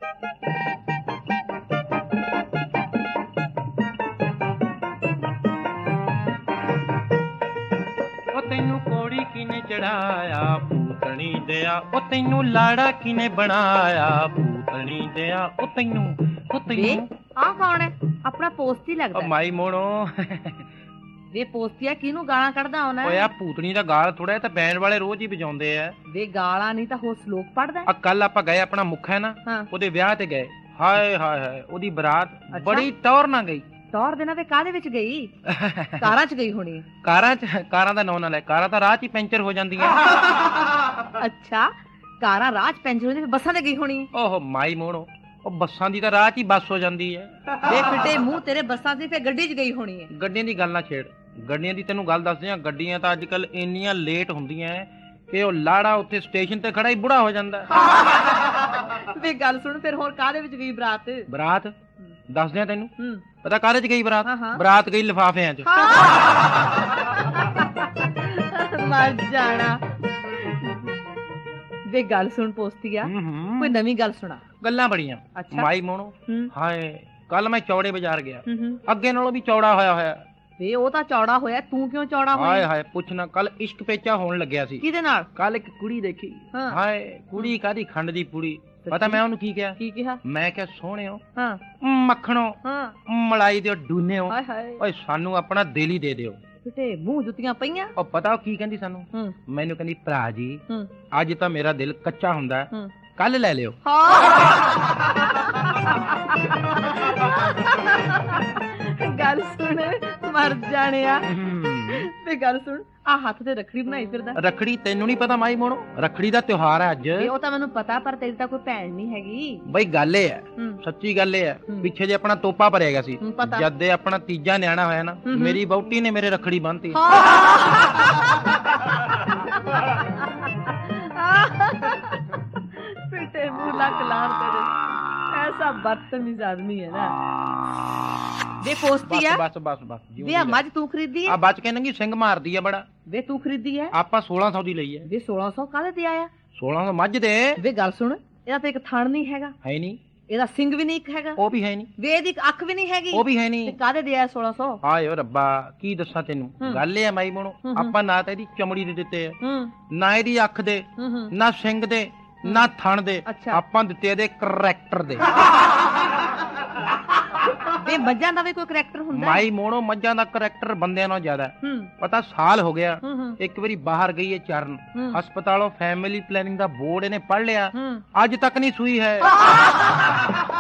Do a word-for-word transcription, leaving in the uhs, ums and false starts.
ਤੈਨੂੰ ਕੋੜੀ ਕਿਨੇ ਚੜਾਇਆ ਭੂਤਣੀ ਦਿਆ, ਉਹ ਤੈਨੂੰ ਲਾੜਾ ਕਿਨੇ ਬਣਾਇਆ ਭੂਤਣੀ ਦਿਆ, ਉਹ ਤੈਨੂੰ ਉਹ ਤੈਨੂੰ ਆ ਕੌਣ ਹੈ? ਆਪਣਾ ਪੋਸਤੀ ਲੱਗਦਾ। ਮਾਈ ਮੋਣੋ ਵੇ ਪੋਸਤੀਆ ਕਿਹਨੂੰ ਗਾਲਾਂ ਕੱਢਦਾ ਹੋਣਾ? ਓਏ ਆ ਭੂਤਣੀ ਦਾ ਗਾਲ ਥੋੜਾ ਤਾਂ ਬੈਂਡ ਵਾਲੇ ਰੋਜ਼ ਹੀ ਵਜਾਉਂਦੇ ਆ। ਵੇ ਗਾਲਾਂ ਨਹੀਂ ਤਾਂ ਹੋਰ ਸ਼ਲੋਕ ਪੜਦਾ। ਆ ਕੱਲ ਆਪਾਂ ਗਏ, ਆਪਣਾ ਮੁੱਖਾ ਹੈ ਨਾ, ਉਹਦੇ ਵਿਆਹ ਤੇ ਗਏ। ਹਾਏ ਹਾਏ ਹਾਏ, ਉਹਦੀ ਬਰਾਤ ਬੜੀ ਟੌਰ ਨਾਲ ਗਈ। ਟੌਰ ਦੇ ਨਾਲ ਵੇ ਕਾਹਦੇ ਵਿੱਚ ਗਈ? ਕਾਰਾਂ 'ਚ ਗਈ ਹੋਣੀ। ਕਾਰਾਂ 'ਚ? ਕਾਰਾਂ ਦਾ ਨਾਂ ਨਾ ਲੈ, ਕਾਰਾਂ ਤਾਂ ਰਾਹ 'ਚ ਹੀ ਪੈਂਚਰ ਹੋ ਜਾਂਦੀਆਂ। ਅੱਛਾ, ਕਾਰਾਂ ਰਾਹ 'ਚ ਪੈਂਚਰ ਹੋ ਜਾਂਦੀ, ਬੱਸਾਂ ਤੇ ਗਈ ਹੋਣੀ। ਓਹ ਮਾਈ ਮੋਣੋ, ਉਹ ਬੱਸਾਂ ਦੀ ਤਾਂ ਰਾਹ 'ਚ ਹੀ ਬੱਸ ਹੋ ਜਾਂਦੀ ਹੈ। ਵੇ ਫਿੱਟੇ ਮੂੰਹ ਤੇਰੇ, ਬੱਸਾਂ ਦੀ ਫੇਰ ਗੱਡੀ 'ਚ ਗਈ ਹੋਣੀ ਹੈ। ਗੱਡੀਆਂ ਦੀ ਗੱਲ ਨਾ ਛੇੜ। ਗੱਡੀਆਂ ਦੀ ਤੈਨੂੰ ਗੱਲ ਦੱਸਦੇ ਆ, ਗੱਡੀਆਂ ਤਾਂ ਅੱਜ ਕੱਲ ਇੰਨੀਆਂ ਲੇਟ ਹੁੰਦੀਆਂ ਕਿ ਉਹ ਲਾੜਾ ਉੱਥੇ ਸਟੇਸ਼ਨ ਤੇ ਖੜਾ ਹੀ ਬੁੜਾ ਹੋ ਜਾਂਦਾ। ਵੇ ਗੱਲ ਸੁਣ, ਫਿਰ ਹੋਰ ਕਾਹਦੇ ਵਿੱਚ ਗਈ ਬਰਾਤ? ਬਰਾਤ ਦੱਸਦੇ ਆ ਤੈਨੂੰ। ਪਤਾ ਕਾਹਦੇ 'ਚ ਗਈ ਬਰਾਤ? ਬਰਾਤ ਗਈ ਲਿਫਾਫਿਆਂ 'ਚ। ਮਰ ਜਾਣਾ। ਵੇ ਗੱਲ ਸੁਣ ਪੋਸਤੀਆ, ਕੋਈ ਨਵੀਂ ਗੱਲ ਸੁਣਾ। ਗੱਲਾਂ ਬੜੀਆਂ ਮਾਈ ਮੋਣੋ। ਹਾਏ, ਕੱਲ ਮੈਂ ਚੌੜੇ ਬਾਜ਼ਾਰ ਗਿਆ, ਅੱਗੇ ਨਾਲੋਂ ਵੀ ਚੌੜਾ ਹੋਇਆ ਹੋਇਆ। ਵੇ ਉਹ ਤਾਂ ਚੌੜਾ ਹੋਇਆ, ਤੂੰ ਕਿਉਂ ਚੌੜਾ ਹੋਇਆ? ਹਾਏ ਹਾਏ ਪੁੱਛਣਾ, ਕੱਲ ਇਸ਼ਕ ਪੇਚਾ ਹੋਣ ਲੱਗਿਆ ਸੀ। ਕਿਹਦੇ ਨਾਲ? ਕੱਲ ਇੱਕ ਕੁੜੀ ਦੇਖੀ। ਹਾਏ, ਕੁੜੀ ਕਾਹਦੀ ਖੰਡ ਦੀ ਪੂੜੀ। ਪਤਾ ਮੈਂ ਉਹਨੂੰ ਕੀ ਕਿਹਾ? ਕੀ ਕਿਹਾ? ਮੈਂ ਕਿਹਾ ਸੋਹਣਿਓ, ਮੱਖਣੋ, ਮਲਾਈ ਦਿਓ ਡੂਨਿਓ, ਓਏ ਸਾਨੂੰ ਆਪਣਾ ਦਿਲ ਹੀ ਦੇ ਦਿਓ। ਫਿੱਟੇ ਮੂੰਹ ਜੁੱਤੀਆਂ ਪਈਆਂ। ਉਹ ਪਤਾ ਉਹ ਕੀ ਕਹਿੰਦੀ ਸਾਨੂੰ? ਮੈਨੂੰ ਕਹਿੰਦੀ ਭਰਾ ਜੀ, ਅੱਜ ਤਾਂ ਮੇਰਾ ਦਿਲ ਕੱਚਾ ਹੁੰਦਾ, ਕੱਲ ਲੈ ਲਿਓ। ਗੱਲ ਸੁਣ, ਮਰ ਜਾਣਿਆ। ਤੇ ਗੱਲ ਸੁਣ, ਆ ਹੱਥ ਤੇ ਰੱਖੜੀ ਬਣਾਈ ਫਿਰਦਾ। ਰੱਖੜੀ ਤੈਨੂੰ ਨਹੀਂ ਪਤਾ ਮਾਈ ਮੋਣੋ? ਰੱਖੜੀ ਦਾ ਤਿਉਹਾਰ ਹੈ ਅੱਜ। ਉਹ ਤਾਂ ਮੈਨੂੰ ਪਤਾ, ਪਰ ਤੇਰੀ ਤਾਂ ਕੋਈ ਭੈਣ ਨਹੀਂ ਹੈਗੀ। ਬਈ ਗੱਲ ਇਹ ਹੈ, ਸੱਚੀ ਗੱਲ ਇਹ ਹੈ, ਪਿੱਛੇ ਜੇ ਆਪਣਾ ਤੋਪਾ ਭਰਿਆ ਗਿਆ ਸੀ, ਜਦ ਦੇ ਆਪਣਾ ਤੀਜਾ ਨਿਆਣਾ ਹੋਇਆ ਨਾ, ਮੇਰੀ ਵਹੁਟੀ ਨੇ ਮੇਰੇ ਰੱਖੜੀ ਬੰਨ੍ਹਤੀ। ਫਿੱਟੇ ਮੂੰਹ ਲੱਕ ਲਾਰ ਤੇਰੇ, ਐਸਾ ਬਦਤਮੀਜ਼ ਆਦਮੀ ਹੈ ਨਾ। ਵੇ ਪੋਸਤੀ ਆ। ਬਸ ਬਸ ਬਸ ਵੇ ਆ ਮੱਝ ਤੂੰ ਖਰੀਦੀ ਹੈ? ਆ ਬਚ ਕੇ ਨੰਗੀ ਸਿੰਘ ਮਾਰਦੀ ਆ ਬੜਾ। ਵੇ ਤੂੰ ਖਰੀਦੀ ਹੈ? ਆਪਾਂ ਸੋਲਾਂ ਸੌ ਦੀ ਲਈ ਹੈ। ਵੇ ਸੋਲਾਂ ਸੌ ਕਾਹਦੇ ਤੇ ਆਇਆ? ਸੋਲਾਂ ਸੌ ਮੱਝ ਦੇ। ਵੇ ਗੱਲ ਸੁਣ, ਇਹਦਾ ਤੇ ਇੱਕ ਥਣ ਨਹੀਂ ਹੈਗਾ। ਹੈ ਨਹੀਂ। ਇਹਦਾ ਸਿੰਘ ਵੀ ਨਹੀਂ ਇੱਕ ਹੈਗਾ। ਉਹ ਵੀ ਹੈ ਨਹੀਂ। ਵੇ ਇਹਦੀ ਅੱਖ ਵੀ ਨਹੀਂ ਹੈਗੀ। ਉਹ ਵੀ ਹੈ ਨਹੀਂ। ਕਾਹਦੇ ਦੇ ਆਇਆ ਸੋਲਾਂ ਸੌ? ਹਾਏ ਓ ਰੱਬਾ, ਕੀ ਦੱਸਾਂ ਤੈਨੂੰ। ਗੱਲ ਇਹ ਆ ਮਾਈ ਮੋਣੋ, ਆਪਾਂ ਨਾ ਤਾਂ ਇਹਦੀ ਚਮੜੀ ਦੇ ਦਿੱਤੇ ਆ, ਨਾ ਇਹਦੀ ਅੱਖ ਦੇ, ਨਾ ਸਿੰਘ ਦੇ, ਨਾ ਥਣ ਦੇ, ਆਪਾਂ ਦਿੱਤੇ ਇਹਦੇ ਕਰੈਕਟਰ ਦੇ। ਵੇ ਮੱਝਾਂ ਦਾ ਵੀ ਕੋਈ ਕਰੈਕਟਰ ਹੁੰਦਾ? ਮਾਈ ਮੋਣੋ, ਮੱਝਾਂ ਦਾ ਕਰੈਕਟਰ ਬੰਦਿਆਂ ਨਾਲੋਂ ਜ਼ਿਆਦਾ। ਪਤਾ ਸਾਲ ਹੋ ਗਿਆ, ਇੱਕ ਵਾਰੀ ਬਾਹਰ ਗਈ ਹੈ ਚਰਨ, ਹਸਪਤਾਲੋਂ ਫੈਮਿਲੀ ਪਲੈਨਿੰਗ ਦਾ ਬੋਰਡ ਇਹਨੇ ਪੜ੍ਹ ਲਿਆ, ਅੱਜ ਤੱਕ ਨਹੀਂ ਸੂਈ ਹੈ।